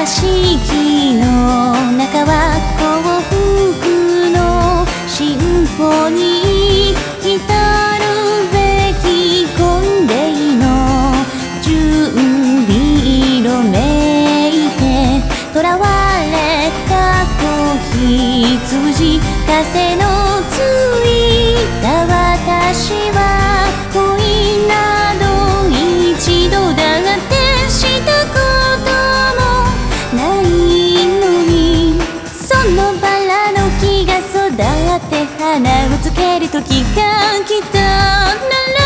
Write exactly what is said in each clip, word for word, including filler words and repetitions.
屋敷の中は幸福のシンフォニー。来るべき婚礼の準備色めいて、囚われた子羊風のついた私は恋など一度だってしたこともないのに、そのバラの木が育って花をつける時が来たなら、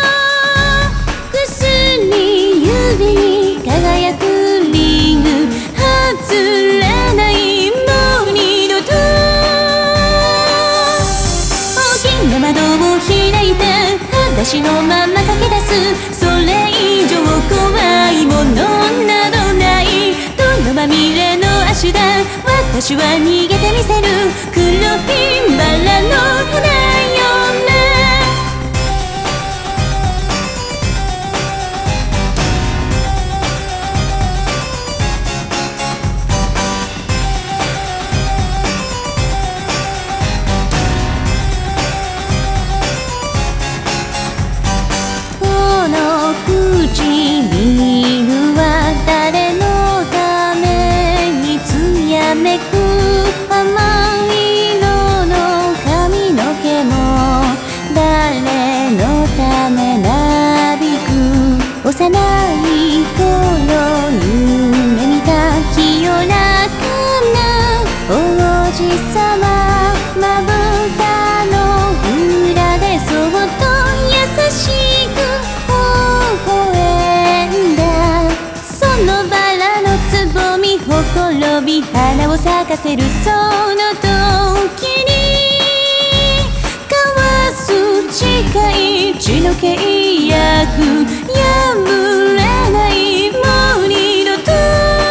薬指に輝くリング外れないもう二度と。大きな窓を開いて裸足のまま駆け出す、それ以上怖いものなどない。泥まみれの足だ、私は逃げてみせる。黒いバラの花よね。この唇は誰のためにつやめく、甘い色の髪の毛も誰のためなびく。幼い頃夢見た清らかな王子様、まぶたの裏でそっと優しく微笑んだ。そのバラのつぼみほころび花を咲かせるその時に交わす誓い、血の契約破れないもう二度と。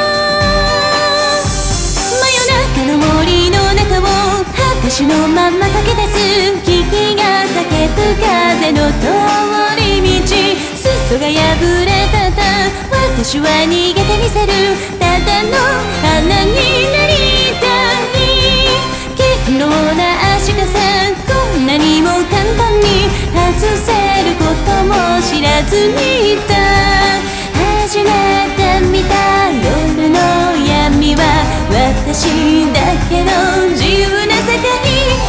真夜中の森の中を裸足のまま駆け出す、木々が叫ぶ風の通り道、裾が破れたた私は逃げてみせる。ただの花になりたい。堅牢な足かさ、こんなにも簡単に外せることも知らずにいた。初めて見た夜の闇は私だけの自由な世界。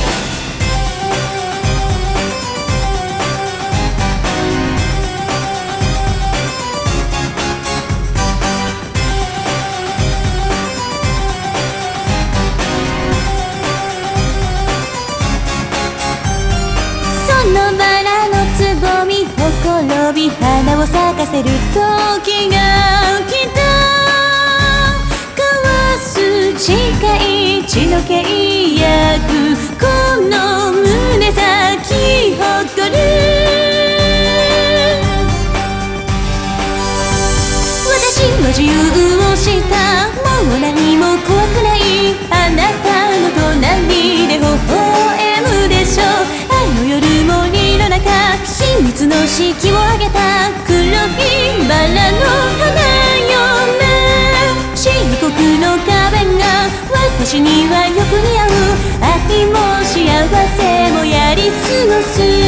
そのバラのつぼみほころび花を咲かせる時が来た。交わす誓い、血の契約、この胸咲き誇る。私は自由をした、もう何も怖くない。あなたの隣で微笑むでしょう。あの夜森の中、秘密の式を挙げた黒いバラの花よね。漆黒の壁が私にはよく似合う。愛も幸せもやり過ごす